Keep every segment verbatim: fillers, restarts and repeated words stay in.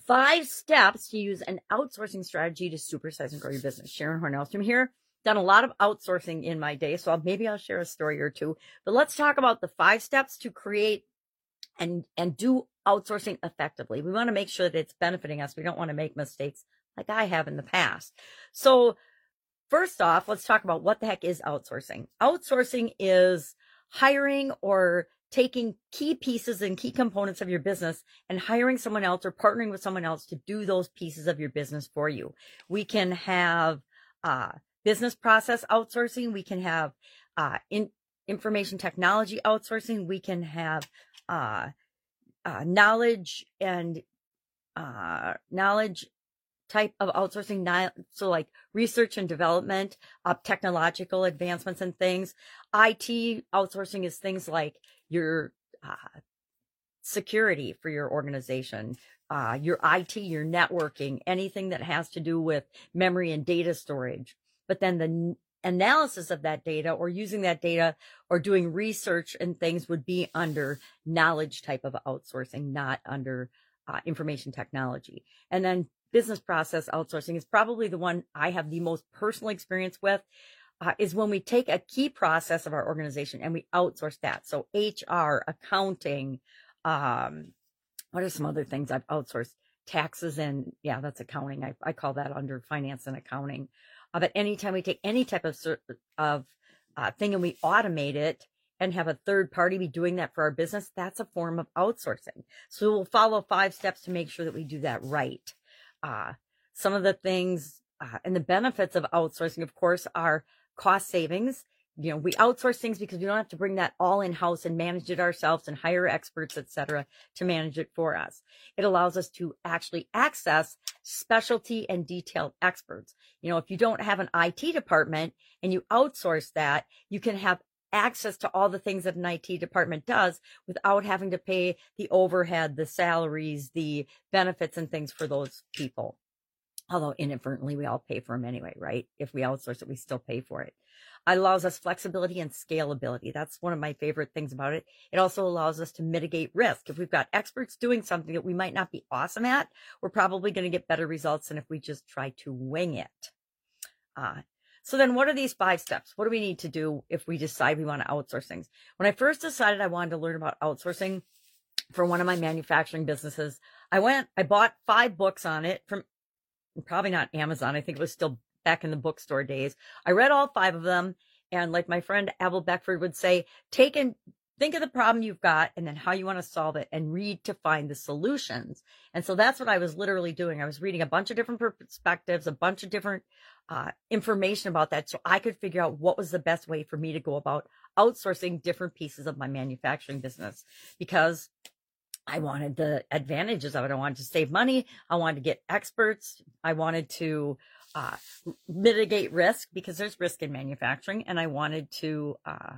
Five steps to use an outsourcing strategy to supersize and grow your business. Sharon Hornellstrom here. Done a lot of outsourcing in my day, so maybe I'll share a story or two. But let's talk about the five steps to create and and do outsourcing effectively. We want to make sure that it's benefiting us. We don't want to make mistakes like I have in the past. So first off, let's talk about what the heck is outsourcing. Outsourcing is hiring or taking key pieces and key components of your business and hiring someone else or partnering with someone else to do those pieces of your business for you. We can have uh, business process outsourcing. We can have uh, in, information technology outsourcing. We can have uh, uh, knowledge and uh, knowledge type of outsourcing, so like research and development, uh, technological advancements and things. I T outsourcing is things like your uh, security for your organization, uh, your I T, your networking, anything that has to do with memory and data storage. But then the analysis of that data or using that data or doing research and things would be under knowledge type of outsourcing, not under uh, information technology. And then business process outsourcing is probably the one I have the most personal experience with, uh, is when we take a key process of our organization and we outsource that. So H R, accounting, um, what are some other things I've outsourced? Taxes and, yeah, that's accounting. I, I call that under finance and accounting. Uh, but anytime we take any type of, of uh, thing and we automate it and have a third party be doing that for our business, that's a form of outsourcing. So we'll follow five steps to make sure that we do that right. Uh, some of the things uh, and the benefits of outsourcing, of course, are cost savings. You know, we outsource things because we don't have to bring that all in-house and manage it ourselves and hire experts, et cetera, to manage it for us. It allows us to actually access specialty and detailed experts. You know, if you don't have an I T department and you outsource that, you can have access to all the things that an I T department does without having to pay the overhead, the salaries, the benefits and things for those people. Although inadvertently we all pay for them anyway, right? If we outsource it, we still pay for it. It allows us flexibility and scalability. That's one of my favorite things about it. It also allows us to mitigate risk. If we've got experts doing something that we might not be awesome at, we're probably going to get better results than if we just try to wing it. Uh, So then what are these five steps? What do we need to do if we decide we want to outsource things? When I first decided I wanted to learn about outsourcing for one of my manufacturing businesses, I went, I bought five books on it from probably not Amazon. I think it was still back in the bookstore days. I read all five of them. And like my friend Abel Beckford would say, take and think of the problem you've got and then how you want to solve it and read to find the solutions. And so that's what I was literally doing. I was reading a bunch of different perspectives, a bunch of different uh, information about that. So I could figure out what was the best way for me to go about outsourcing different pieces of my manufacturing business, because I wanted the advantages of it. I wanted to save money. I wanted to get experts. I wanted to uh, mitigate risk, because there's risk in manufacturing. And I wanted to uh,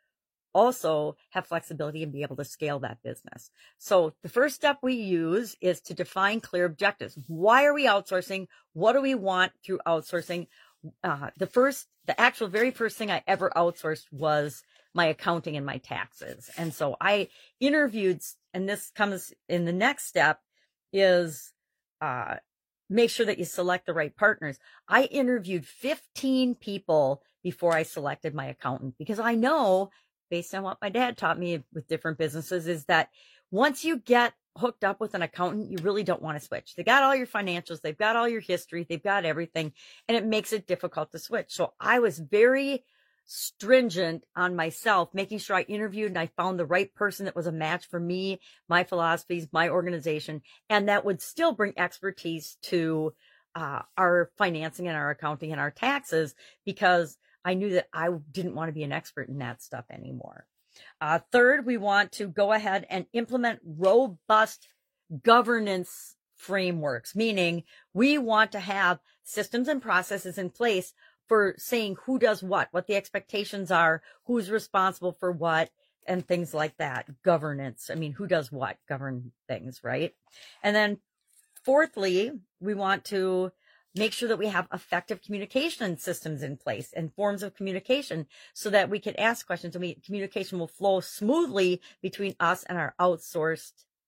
also have flexibility and be able to scale that business. So the first step we use is to define clear objectives. Why are we outsourcing? What do we want through outsourcing? Uh, the first, the actual very first thing I ever outsourced was my accounting and my taxes. And so I interviewed, and this comes in the next step, is uh, make sure that you select the right partners. I interviewed fifteen people before I selected my accountant, because I know, based on what my dad taught me with different businesses, is that once you get hooked up with an accountant, you really don't want to switch. They got all your financials, they've got all your history, they've got everything, and it makes it difficult to switch. So I was very stringent on myself, making sure I interviewed and I found the right person that was a match for me, my philosophies, my organization, and that would still bring expertise to uh, our financing and our accounting and our taxes, because I knew that I didn't want to be an expert in that stuff anymore. Uh, third, we want to go ahead and implement robust governance frameworks, meaning we want to have systems and processes in place for saying who does what, what the expectations are, who's responsible for what, and things like that. Governance. I mean, who does what? Govern things, right? And then fourthly, we want to make sure that we have effective communication systems in place and forms of communication so that we can ask questions and we, communication will flow smoothly between us and our outsourced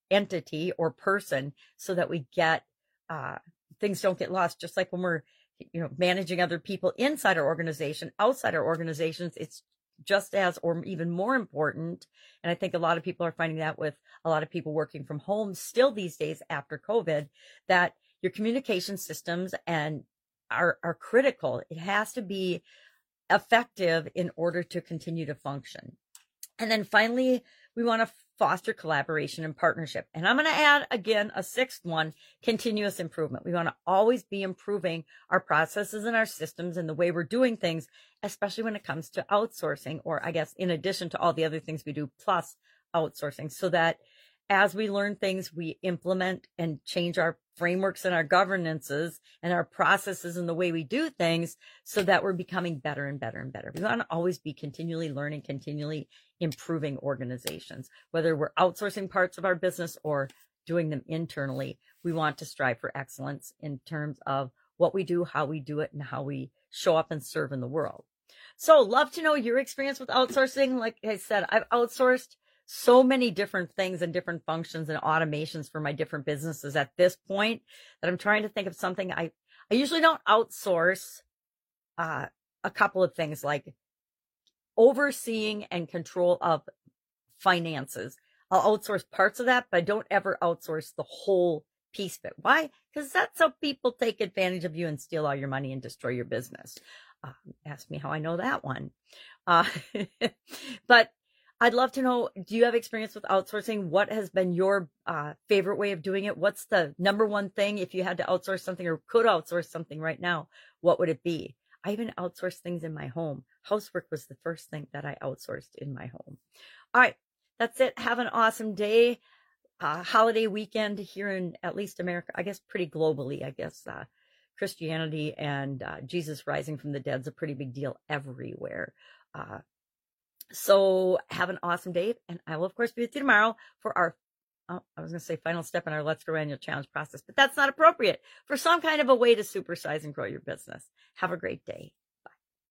entity or person so that we get, uh, things don't get lost. Just like when we're, you know, managing other people inside our organization, outside our organizations, it's just as or even more important. And I think a lot of people are finding that with a lot of people working from home still these days after COVID, that your communication systems and are, are critical. It has to be effective in order to continue to function. And then finally, we want to foster collaboration and partnership. And I'm going to add again a sixth one, continuous improvement. We want to always be improving our processes and our systems and the way we're doing things, especially when it comes to outsourcing, or I guess in addition to all the other things we do plus outsourcing, so that as we learn things, we implement and change our frameworks and our governances and our processes and the way we do things so that we're becoming better and better and better. We want to always be continually learning, continually improving organizations, whether we're outsourcing parts of our business or doing them internally. We want to strive for excellence in terms of what we do, how we do it, and how we show up and serve in the world. So love to know your experience with outsourcing. Like I said, I've outsourced so many different things and different functions and automations for my different businesses at this point that I'm trying to think of something. I, I usually don't outsource uh, a couple of things like overseeing and control of finances. I'll outsource parts of that, but I don't ever outsource the whole piece of it. Why? Because that's how people take advantage of you and steal all your money and destroy your business. Uh, ask me how I know that one. Uh, but I'd love to know, do you have experience with outsourcing? What has been your uh, favorite way of doing it? What's the number one thing if you had to outsource something or could outsource something right now? What would it be? I even outsourced things in my home. Housework was the first thing that I outsourced in my home. All right, that's it. Have an awesome day. Uh, holiday weekend here in at least America, I guess pretty globally, I guess. Uh, Christianity and uh, Jesus rising from the dead is a pretty big deal everywhere. Uh, So have an awesome day, and I will, of course, be with you tomorrow for our, oh, I was going to say final step in our Let's Grow Annual Challenge process, but that's not appropriate for some kind of a way to supersize and grow your business. Have a great day.